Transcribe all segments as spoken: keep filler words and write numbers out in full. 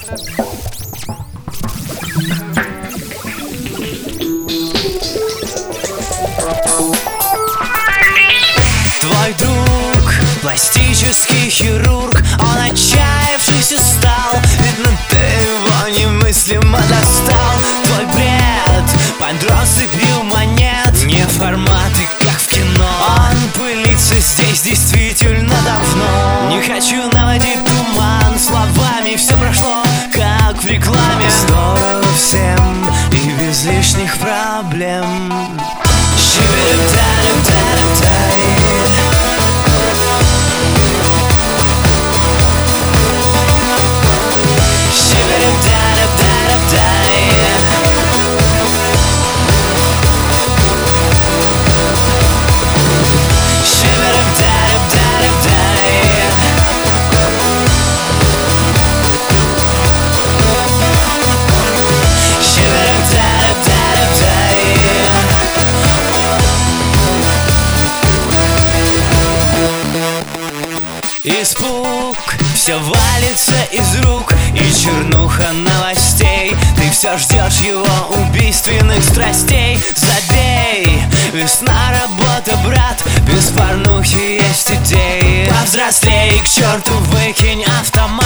Твой друг, пластический хирург, он отчаявшись устал. Видно, ты его немыслимо достал. Твой бред под россыпью монет, не форматы, как в кино. Он пылится здесь действительно давно. Не хочу наводить туман словами, все прошло, как в рекламе. Здорово всем и без лишних проблем. Испуг, все валится из рук, и чернуха новостей. Ты все ждешь его убийственных страстей. Забей, весна, работа, брат, без порнухи есть идеи. Повзрослей, к черту выкинь автомат.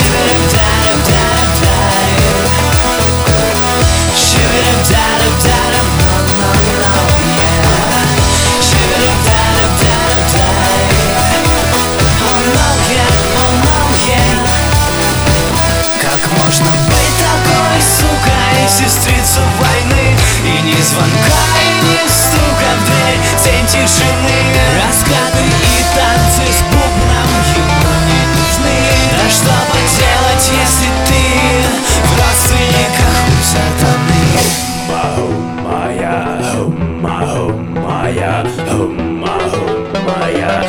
Как можно быть такой сукой, сестрица войны? И ни звонка, и ни стука в дверь, тень тишины. Раскаты и танцы с бубном ему не нужны. Да что поделать, если ты в родственниках у сатаны? Моя, моя, моя, моя,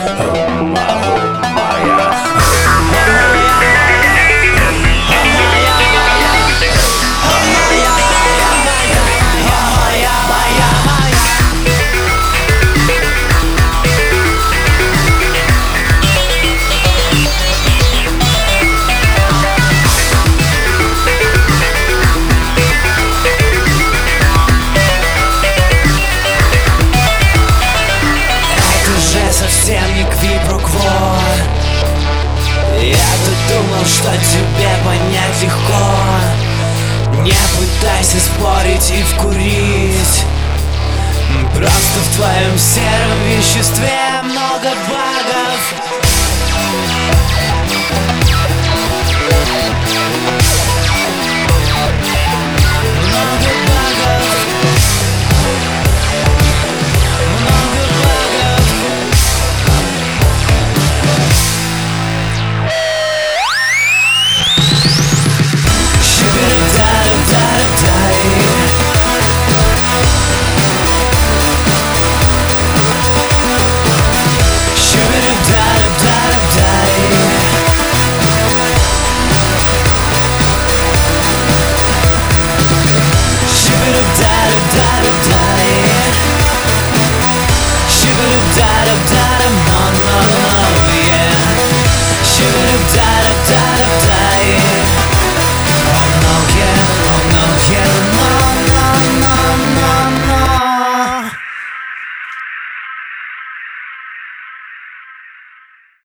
совсем не квипрокво. Я-то думал, что тебе понять легко. Не пытайся спорить и вкурить. Просто в твоем сером веществе много багов.